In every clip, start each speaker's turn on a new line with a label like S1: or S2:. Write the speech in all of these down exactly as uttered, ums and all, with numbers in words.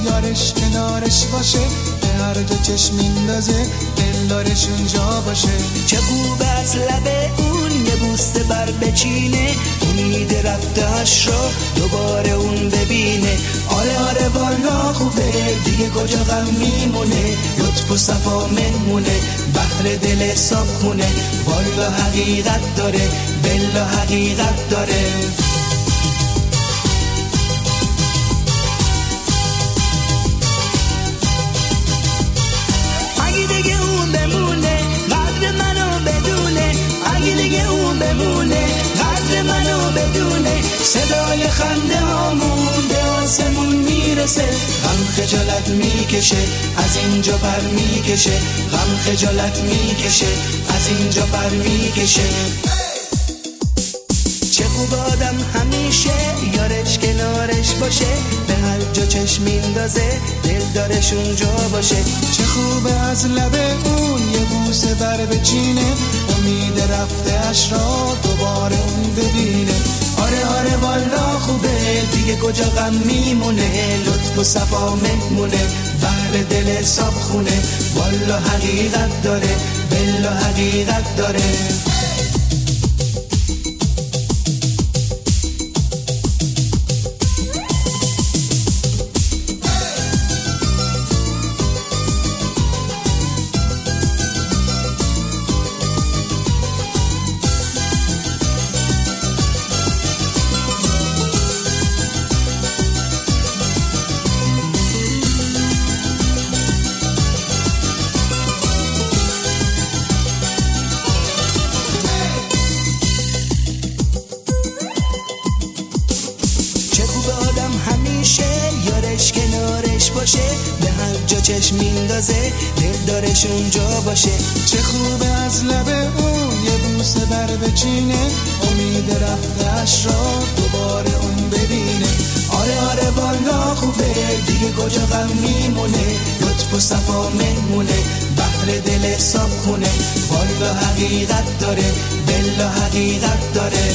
S1: یارش کنارش باشه، به هر جا چشم میندازه دلدارش اونجا باشه.
S2: چه خوب از لب اون یه بوسه بر بچینه، امید رفته‌اش رو دوباره اون ببینه.
S1: آره آره والا خوبه دیگه کجا غم میمونه،
S2: لطف و صفا مهمونه بحر دل صاف خونه. والا حقیقت داره بلا حقیقت داره. اگه دیگه اون بمونه قدر منو بدونه، اگه دیگه اون بمونه قدر منو بدونه. صدای خنده هامون به آسمون میرسه، غم خجالت میکشه از اینجا پر میکشه، غم خجالت میکشه از اینجا پر میکشه. چه خوب آدم همیشه یارش کنارش باشه، به هر جا چشم میندازه دلدارش اونجا باشه.
S1: چه خوبه از لب اون یه بوسه بر بچینه، امید رفته اش را دوباره اون ببینه.
S2: آره آره والا خوبه دیگه کجا غم میمونه، لطف و صفا مهمونه بحر دل صاف خونه. والا حقیقت داره بلا حقیقت داره. یارش کنارش باشه، به هر جا چشم میندازه دلدارش اونجا باشه.
S1: چه خوبه از لب اون یه بوسه بر بچینه، امید رفته‌اش را دوباره اون ببینه.
S2: آره آره والا خوبه دیگه کجا غم میمونه، لطف و صفا مهمونه بحر دل صاف خونه. والا حقیقت داره بلا حقیقت داره.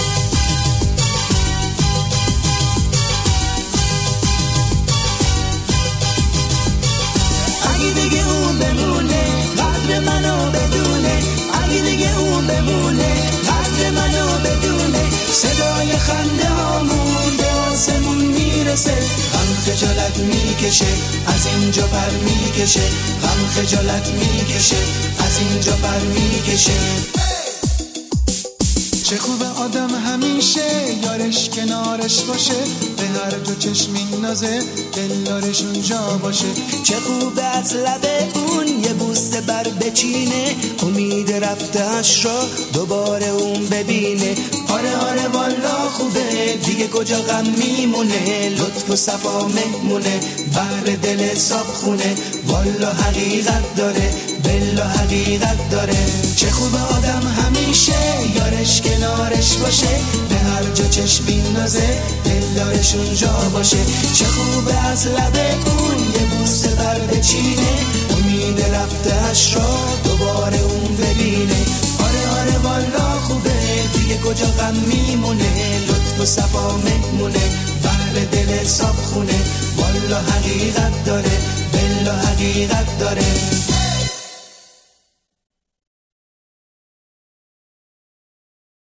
S2: اگه دیگه اون بمونه قدر منو بدونه، اگه دیگه اون بمونه قدر منو بدونه. صدای خنده هامون به آسمون میرسه، غم خجالت میکشه از اینجا پر میکشه، غم خجالت میکشه از اینجا پر میکشه.
S1: چه خوبه آدم همیشه یارش کنارش باشه، به هر جا چشم میندازه دلدارش اونجا باشه.
S2: چه خوبه از لب اون یه بوسه بر بچینه، امید رفته‌اش را دوباره اون ببینه. آره آره والا خوبه دیگه کجا غم میمونه، لطف و صفا مهمونه بحر دل صاف خونه. والا حقیقت داره بلا حقیقت داره. چه خوبه آدم همیشه یارش کنارش باشه، به هر جا چشم میندازه دلدارش اونجا باشه. چه خوبه از لب اون یه بوسه بر بچینه، امید رفته‌اش را دوباره اون ببینه. آره آره والا خوبه دیگه کجا غم میمونه، لطف و صفا مهمونه بحر دل صاف خونه. والا حقیقت داره بلا حقیقت داره.